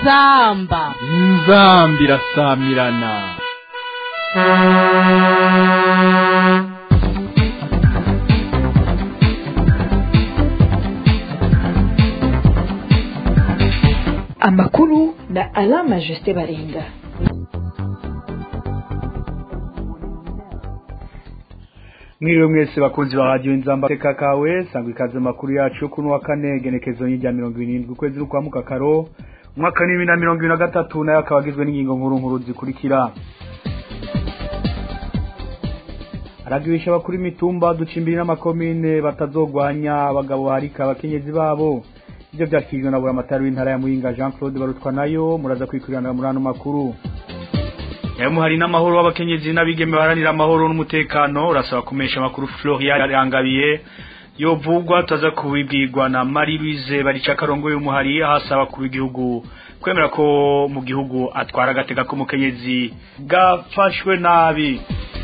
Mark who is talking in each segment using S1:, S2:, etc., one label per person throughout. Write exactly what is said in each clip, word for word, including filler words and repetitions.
S1: inzamba
S2: inzamba irasamirana.
S3: Amakuru na Alama Juste Baringa.
S4: Mwiriwe mwese bakunzi ba radio Inzamba teka kawe sangwe ikaze makuru yacu kuno wa kane genekezo y'ijya mirongo irindwi kwezi kwa mukakaro umwaka ni bibiri na mirongo ibiri na gatatu nayo akabagizwe n'ingingo nkuru nkuru zikurikira. Aragiwisha bakuri mitumba ducimbiri n'amakomine batazogwanya abagabo harika abakenyezi babo. Ibyo byakizwe na buramatari w'intara ya Muyinga Jean Claude Barutwa nayo muraza kwikurana muri ano makuru. Yamu hari n'amahoro w'abakenyezi n'abigeme baharanira amahoro n'umutekano urasaba kumesha makuru Florian Yangabiye yovugwa taza kubibwirwa na Marie Louise Baricakarongo y'umuhari ahasaba ku igihugu kwemera ko mu gihugu atwara gateka ko mukenyezi gafashwe nabi.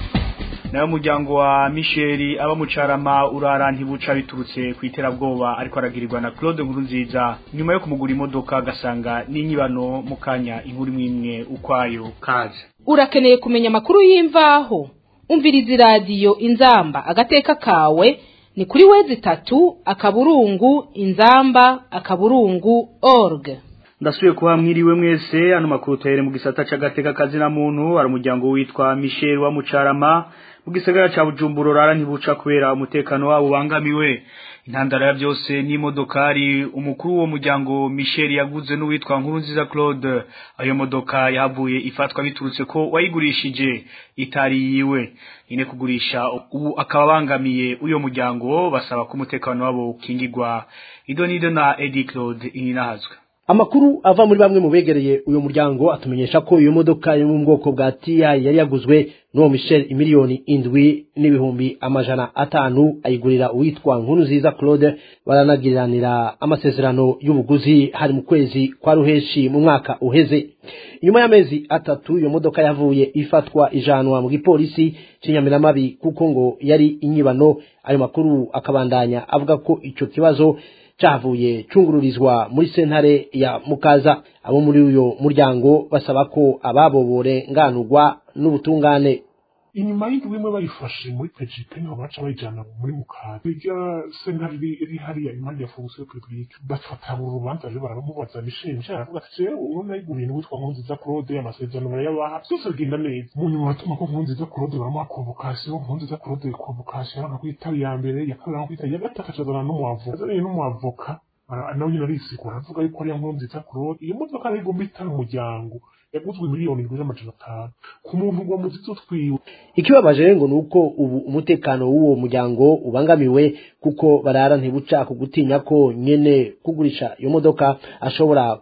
S4: Nayo mujyango wa Michel aba mucarama urara ntibuca biturutse kwiterabwoba ariko aragirirwa na Claude Nkurunziza nyuma yo kumugura imodoka gasanga n'inyibano mukanya inkuru mwimwe ukwayo kaje.
S1: Urakeneye kumenya makuru y'imvaho umviriza radio Inzamba agateka kawe ni kuri wezi tatu akaburungu inzamba akaburungu org.
S4: Ndasuye kuba mwiriwe mwese ano makuru tere mu gisata c'agateka kazi na muntu ari umujyango witwa Michel wa mucarama mu gisagara ca Bujumbura rara ntibuca kubera umutekano wabo bangamiwe. Intandara ya byose ni modokari umukuru wo mujyango Michel yaguze n'uwitwa Nkurunziza Claude. Ayo modoka yavuye ifatwa biturutse ko wayigurishije itari yiwe ine kugurisha ubu akabangamiye uyo mujyango basaba ko umutekano wabo ukingirwa. Idonido na Eddie Claude ininahazwe.
S5: Amakuru ava muri bamwe mu begereye uyu muryango atumenyesha ko iyo modoka yo mu bwoko bwa T I yari yaguzwe no Michel imiliyoni indwi n'ibihumbi amajana atanu ayigurira uwitwa Nkurunziza Claude baranagiranira amasezerano y'ubuguzi hari mu kwezi kwa ruheshi mu mwaka uheze. Nyuma y'amezi atatu iyo modoka yavuye ifatwa ijanwa mu gipolisi cy'Inyamiramabi kuko ngo yari inyibano. Ayo makuru akabandanya avuga ko ico kibazo cavuye cungururizwa muri sentare ya Mukaza. Abo muri uyo muryango basaba ko ababobore nganurwa n'ubutungane.
S6: Inyuma y'indwimwe bayifashe muri P G P niho baca bayijana muri Mukaza. Irya sentare iri hariya impande ya Fonction Publique bafata urubanza rero baramubaza Michel aravuga ati uwo nayiguriye witwa Nkurunziza Claude amasezerano barayabaha byose bigenda neza. Mu nyuma batuma ko Nkurunziza Claude baramuha convocation Nkurunziza Claude convocation akakwita ya mbere ya kabiri akakwita ya gatatu akazana n'umuavoka azanye n'umuavoka nawe nyine arisigura aravuga yuko ari Nkurunziza Claude iyo modoka ari igomba itanga umuryango yaguzwe miliyoni indwi n'amajana atanu ku muntu ngo muzito twiwe.
S5: Ikibabaje ngo nuko ubu umutekano w'uwo muryango ubangamiwe kuko barara ntibuca kugutinya ko nyene kugurisha iyo modoka ashobora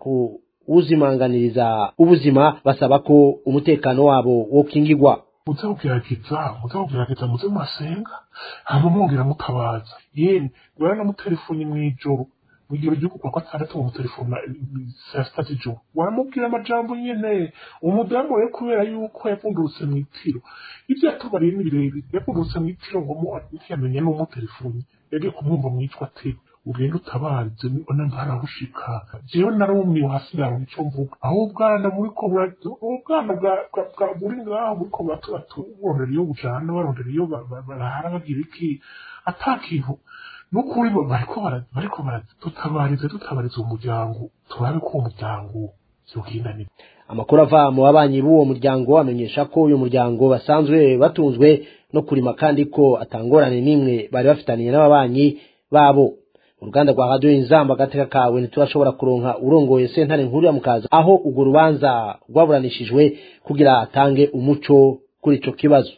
S5: kuuzimanganiriza ubuzima. Basaba ko umutekano wabo wokingirwa.
S6: Muzawugerageza muzawugerageza muze masenga hama mwongera mutabaza yene warana mu telefoni mwijoro mugihe gihugu kwa gatandatu mu telefone saa sita z'ijoro waramubwira amajambo nyene umudamu we kubera yuko yapfundurutse mu itiro ibyo yatubariye n'ibirebire yapfundurutse mu itiro ngo mu ntiyamenye no mu telefone yagiye kumwumva mwicwa ate ugenda utabaze none ntaragushika jewe narumye hasira icyo mvuga aho bwana muri ko ubwana bwa buri ngaho muri ko batatu borera iyo bujana barondera iyo barahara bagira iki atakintu nukuri bariko bariko baradutabariza dutabariza umuryango turabe ko umuryango yogindanira.
S5: Amakuru ava mu babanyi b'uwo muryango amenyesha ko uyu muryango basanzwe batunzwe no kurima kandi ko atangorane nimwe bari bafitaniye n'ababanyi babo. Uruganda rwa Radio Inzamba agateka kawe ntiturashobora kuronka urongoye sentare nkuru ya Mukaza aho ugo rubanza rwaburanishijwe kugira atange umuco kuri ico kibazo.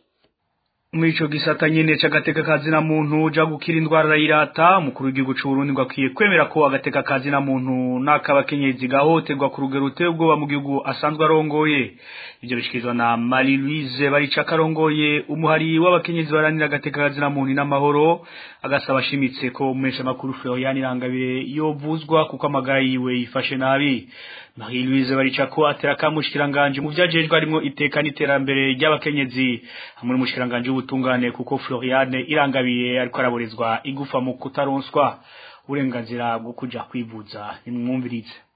S4: Mwicho gisata nyene c'agateka kazi na muntu ja gukira indwara irata mukuru w'igihugu c'u Burundi ngakwiye kwemera ko agateka kazi na muntu nakabakenyezi gahoterwa ku rugero ruteye ubwoba mu gihugu asanzwe arongoye. Ivyo bishikizwa na Marie Louise Baricakarongoye umuhari w'abakenyezi baranira agateka kazi na muntu n'amahoro agasaba ashimitse ko umesha makuru Florian Irangabire yovuzwa kuko amagara yiwe yifashe nabi. Marie Louise Baricako atera kamushikiranganje mu vyajejwe arimo iteka n'iterambere ry'abakenyezi hamwe n'umushikiranganje w'ubutungane kuko Florian Irangabiye ariko araborezwa igufa mu kutaronswa uburenganzira bwo kuja kwivuza. Nimwumvirize.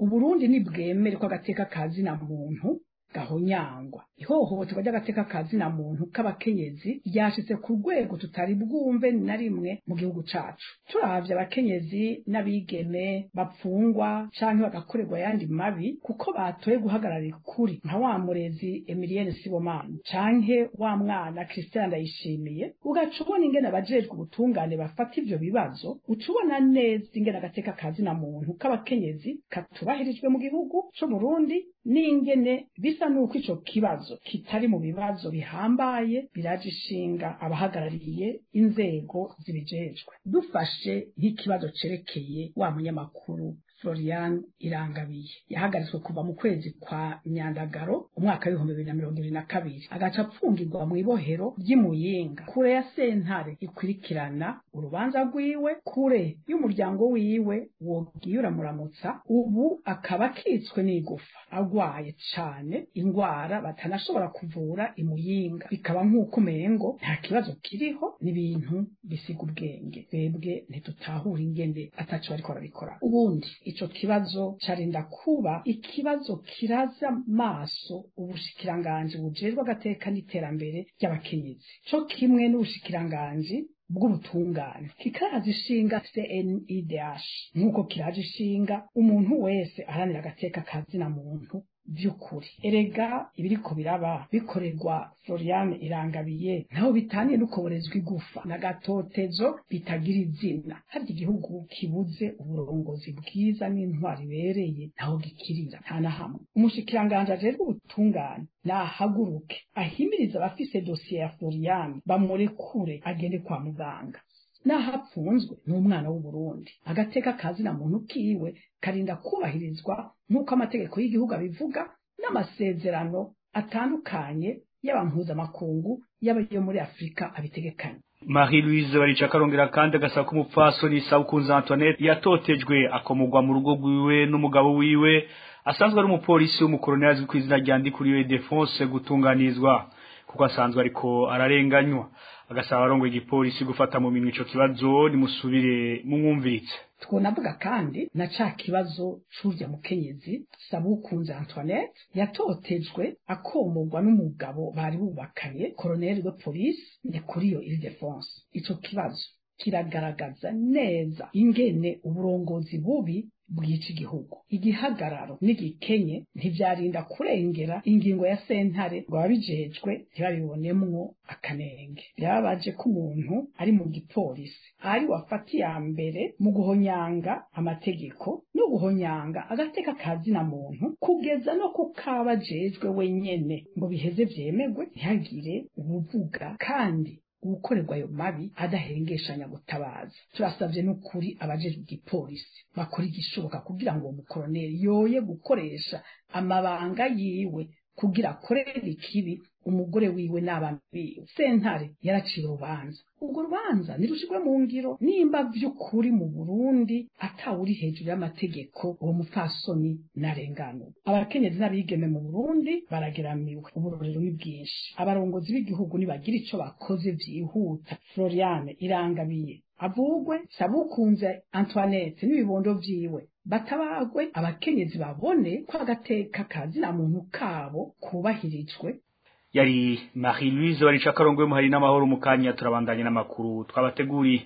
S7: uburundi nibwemere ko agateka kazi na muntu gahonyangwa ihohoterwa ry'agateka kazi na muntu k'abakenyezi ryashitse ku rwego tutari bwumve na rimwe mu gihugu cacu. Turavye abakenyezi n'abigeme bapfungwa canke bagakorerwa yandi mabi kuko batoye guhagararira ukuri, nka wa murezi Emilienne Sibomana canke wa mwana Christian Ndayishimiye, ugaca ubona ingene abajejwe ubutungane bafata ivyo bibazo, uca ubona neza ingene agateka kazi na muntu k'abakenyezi katubahirijwe mu gihugu co Burundi, n'ingene bisa nuko ico kibazo kitari mu bibazo bihambaye biraje ishinga abahagarariye inzego zibijejwe. Dufashe nk'ikibazo cerekeye wa munyamakuru Florian Irangabiye yahagaritswe kuva mu kwezi kwa Myandagaro umwaka w'ibihumbi bibiri na mirongo ibiri na kabiri agaca apfungirwa mu ibohero ry'Imuyinga kure ya sentare ikurikirana urubanza rwiwe, kure y'umuryango wiwe wogiye uramuramutsa. Ubu akaba akitswe n'igufa agwaye cane ingwara batanashobora kuvura Imuyinga, bikaba nk'uko umengo nta kibazo kiriho, n'ibintu bisiga ubwenge. Twebwe ntitutahura ingene ataco bariko barabikora. Ubundi ico kibazo carinda kuba ikibazo kiraza maso ubushikiranganji bujejwe agateka n'iterambere ry'abakenyezi, co kimwe n'ubushikiranganji bw'ubutungane kikaza ishinga C N I D H, nk'uko kiraje ishinga umuntu wese aharanira agateka kazi na muntu vy'ukuri. Erega ibiriko biraba bikorerwa Florian Irangabiye ntaho bitaniye n'ukoborezwa igufa na gatotezo bitagira izina. Hari igihugu kibuze uburongozi bwiza n'intwari bereye ntaho gikirira nta na hamwe. Umushikiranganje ajejwe ubutungane nahaguruke ahimiriza abafise dosiye ya Florian bamurekure agende kwa muganga. Nahapfunzwe n'umwana w'u Burundi, agateka kazi na muntu kiwe karinda kubahirizwa nk'uko amategeko y'igihugu abivuga n'amasezerano atandukanye y'abampuzamakungu y'abayo muri Afrika abitegekanye.
S4: Marie Louise Baricakarongera kandi agasaba ko umupfasoni Sabukunze Antoinette yatotejwe akomugwa mu rugo rwiwe n'umugabo wiwe asanzwe ari umupolisi w'umukoloneli azwi ku izina rya Ndikuriyo Defense gutunganizwa kuko asanzwe ariko ararenganywa. Agasaba arongo igipolisi gufata mu minwe ico kibazo nimusubire mumwumviritse.
S7: Twonavuga kandi na ca kibazo c'urya mukenyezi Sabukunze Antoinette yatotejwe akomogwa n'umugabo bari bubakanye Colonel de Police Ndikuriyo Defense. Ico kibazo kiragaragaza neza ingene uburongozi bubi bw'iki gihugu. Igihagararo n'igikenye ntivyarinda kurengera ingingo ya sentare ngo abijejwe ntibabibonemwo akanenge. Byabaje ko umuntu ari mu gipolisi ari wafati ya mbere mu guhonyanga amategeko no guhonyanga agateka kazi na muntu kugeza no kukabajejwe wenyene ngo biheze vyemegwe ntihagire ubuvuga kandi ukorerwa ayo mabi adahengeshanya gutabaza. Turasavye n'ukuri abajejwe igipolisi bakora igishoboka kugira ngo umukoloneli yoye gukoresha amabanga yiwe kugira akorere ikibi umugore wiwe n'abana biwe. Sentare yaraciye urubanza, ubwo rubanza nirushirwe mu ngiro nimba vy'ukuri mu Burundi atawuri hejuru y'amategeko uwo mupfasoni narengano. Abakenyezi n'abigeme mu Burundi barageramiwe, uburorero ni bwinshi. Abarongozi b'igihugu nibagira ico bakoze vyihuta Florian Irangabiye avugwe, Sabukunze Antoinette n'ibibondo vyiwe batabagwe, abakenyezi babone ko agateka kazi na muntu kabo kubahirijwe.
S4: Yari Marie Louise Baricakarongwe muhari n'amahoro mukanya turabandanye n'amakuru twabateguriye.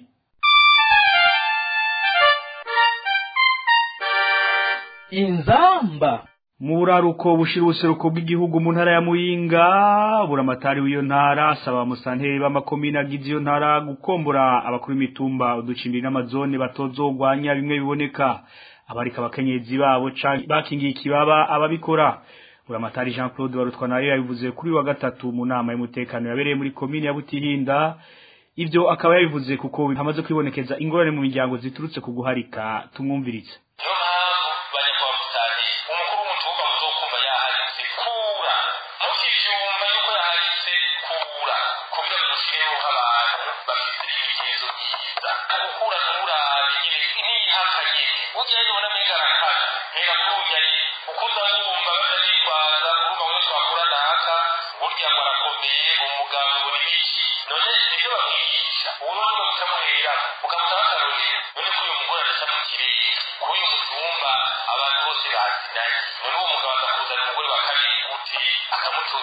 S2: Inzamba
S4: mu buraruko bushira ubuseruko bw'igihugu mu ntara ya Muyinga, buramatari w'iyo ntara asaba musanteri b'amakomine agize iyo ntara gukombora abakuru imitumba uducimbiri n'amazone batozogwanya bimwe biboneka abarika abakenyezi babo bakingiye ikibaba ababikora. Buramatari Jean Claude Barutwa nayo yabivuze kuri wa gatatu mu nama y'umutekano yabereye muri komine ya Butihinda. Ivyo akaba yabivuze kuko hamaze kwibonekeza ingorane mu miryango ziturutse ku guharika. Tumwumviritse.
S8: abantu bose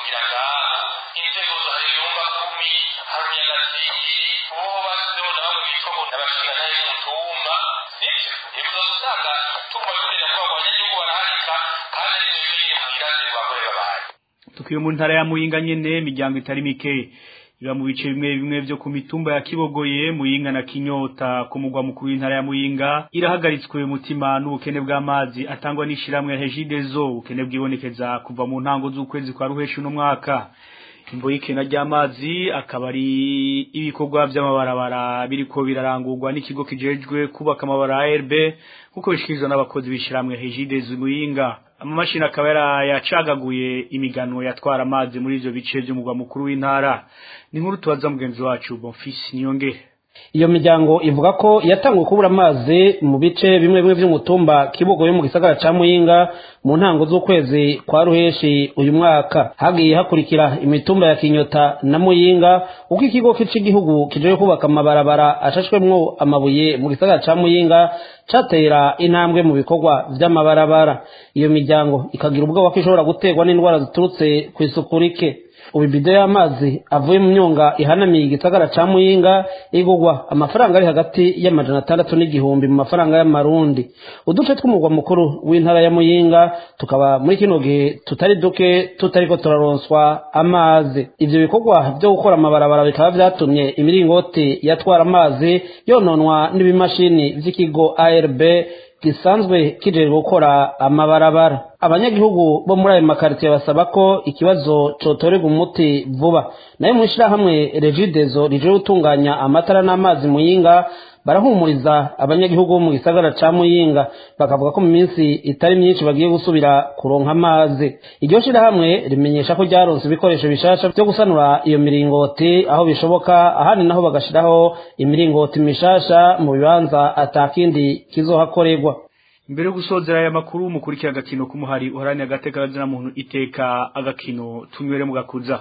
S8: kugira ngaho inzego za nyumba kumi harunyagatiri uwo basizeho na bamwe bitwa ngo n'abashinga nayo y'umutumba nivyo nibwo usanga tuma bibera ko abanyagihugu baraharika kandi ari byo biri mu irazi bagore babaye.
S4: Tukiye mu ntara ya Muyinga nyene imiryango itari mike iba mu bice bimwe bimwe byo ku mitumba ya Kibogoye Muyinga na Kinyota ku mugwa mukuru w'intara ya Muyinga irahagaritswe umutima n'ubukene bw'amazi atangwa n'ishiramwe Regideso ubukene bwibonekeza kuva mu ntango z'ukwezi kwa ruhesha no mwaka. Imbo y'ikena ry'amazi akaba ari ibikorwa by'amabarabara biriko birarangurwa n'ikigo kijejwe kubaka amabara A R B kuko bishikirizwa n'abakozi bishiramwe Regideso Muyinga. Amamashini akaba yarayacagaguye imigano yatwara amazi muri ivyo bice by'umugwa mukuru w'intara. Ni nkuru tubaza mugenzi wacu Bonfils Niyonge.
S9: Iyo miryango ivuga ko yatanguye kubura amazi mu bice bimwe bimwe by'umutumba Kibogoye mu gisagara ca Muyinga mu ntango z'ukwezi kwa ruheshi uyu mwaka. Hagiye hakurikira imitumba ya Kinyota na Muyinga uko ikigo cy'igihugu kijeje kubaka amabarabara ashashwemwo amabuye mu gisagara ca Muyinga catera intambwe mu bikorwa vy'amabarabara. Iyo miryango ikagira ubwo wakishobora guterwa n'indwara ziturutse ku isuku rike. Ubibido y'amazi avuye mu myonga ihanamiye igisagara ca Muyinga igugwa amafaranga ari hagati y'amajana atandatu n'igihumbi mu mafaranga y'amarundi. Uduce tw'umugwa mukuru w'intara ya Muyinga tukaba muri kino gihe tutari duke tutariko turaronswa amazi. Ivyo bikorwa byo gukora amabarabara bikaba vyatumye imiringoti yatwara amazi yononwa n'ibimashini vy'ikigo A R B gisanzwe kijeje gukora amabarabara. Abanyagihugu bo muri ayo makaritiye basaba ko ikibazo cotorega umuti vuba. Nayo mwishira hamwe Regideso rije gutunganya amatara n'amazi Muyinga barahumuriza abanyagihugu mu gisagara ca Muyinga bakavuga ko mu minsi itari myinshi bagiye gusubira kuronka amazi. Iryo shira hamwe rimenyesha ko ryaronse ibikoresho bishasha byo gusanura iyo miringoti aho bishoboka, ahandi naho bagashiraho imiringoti mishasha mu bibanza atakindi kizohakorerwa.
S4: Mbere yo gusozera aya makuru mukurikira agakino kumuhari uharani agateka na muntu iteka agakino tunywere mugakuza.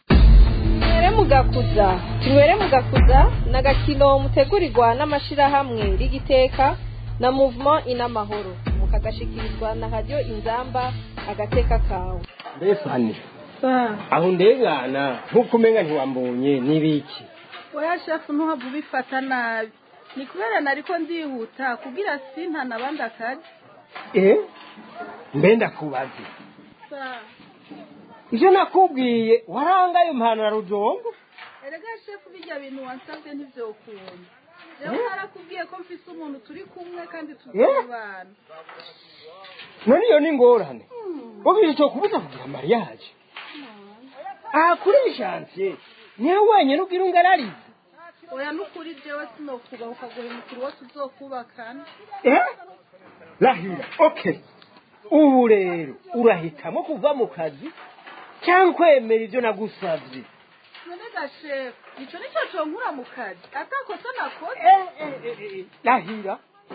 S10: Tunywere mugakuza, tunywere mugakuza nagakino mutegurirwa n'amashira hamwe rigiteka na movement inamahoro mukagashikirizwa na radio Inzamba agateka kawe.
S11: Mbefani. Ba. Aho ndengana ntukumenga ntiwambonye nibiki.
S12: Oya chef ntuhavu bifata nabi. Ni kubera nariko ndihuta kugira sinta nabandi akaje.
S11: Eh? Mbenda kubaze.
S12: Sa.
S11: Ije nakubwiye waranga yo mpano na Rujongo.
S12: Erega chef bijya bintu wansavye ntivyo ukunda. Rero narakubwiye ko mfise umuntu turi kumwe kandi tuzobana.
S11: None yo ni ngorane. Bobi cyo kubuza kugira mariage. Ah kuri chance. Niwe wenyine ugira ungararize.
S12: Oya nukuri jewe sinokuba ukaguhemukira wose uzokubakana.
S11: Eh? Lahira, okay. Ubu rero urahitamo kuva mu kazi cyangwa kwemera ibyo nagusavye.
S12: None da chef, ico nico cyo nkura mu kazi. Atakosa nakoze.
S11: Eh eh eh eh. Lahira.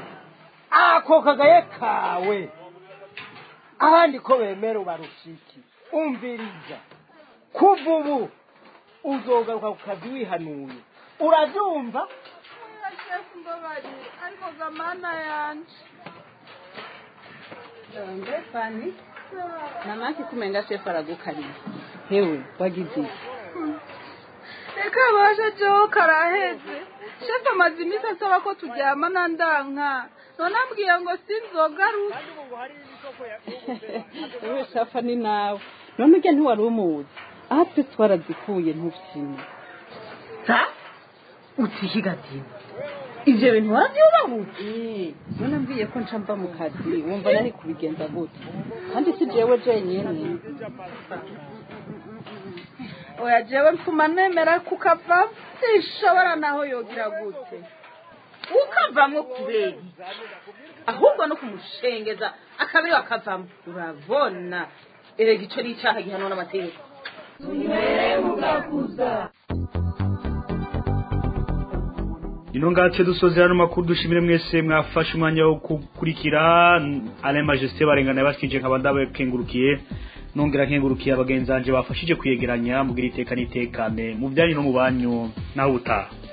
S11: Ako kagaye kawe. Abandi ko bemera barushiki. Umviriza. Kuva ubu uzogaruka ku kazi wihanuye. Uravyumva?
S12: Oya chef mbabari, ariko zamana yanje.
S13: Mbefani. Namaki kumenga chef aragukariye. Hewe wagize.
S12: Eka baje jo karaheze. Chef amazimisa asaba ko turyamana ndanka. None ambwiye ngo sinzogaruka.
S13: Ewe shafa ni nawe. None ujya ntiwari umuzi. Aha twe twarazikuye ntufyine.
S12: Ha? Utihigati. Ivyo bintu waravyubahutse.
S13: Eh, none mbwiye ko nca mva mu kazi, wumva nari kubigenza gute. Kandi si jewe jenyene.
S12: Oya jewe mfuma nemera kukava, sishobora naho yogira gute. Ukavamwo kubera. Ahubwo no kumushengeza akabiri akavamwo. Urabona. Erega ico ni icaha gihanwa n'amategeko. Tunywere mugakuza.
S4: Ino ngatse dusozera no makuru dushimire mwese mwafashe umwanya wo kukurikira. Alain Majesté barengana baskije nkabanda kengurukiye nongera nkengurukiye abagenzanje bafashije kuyegeranya mugira iteka nitekane mu byanye no mu banyu naho utaha.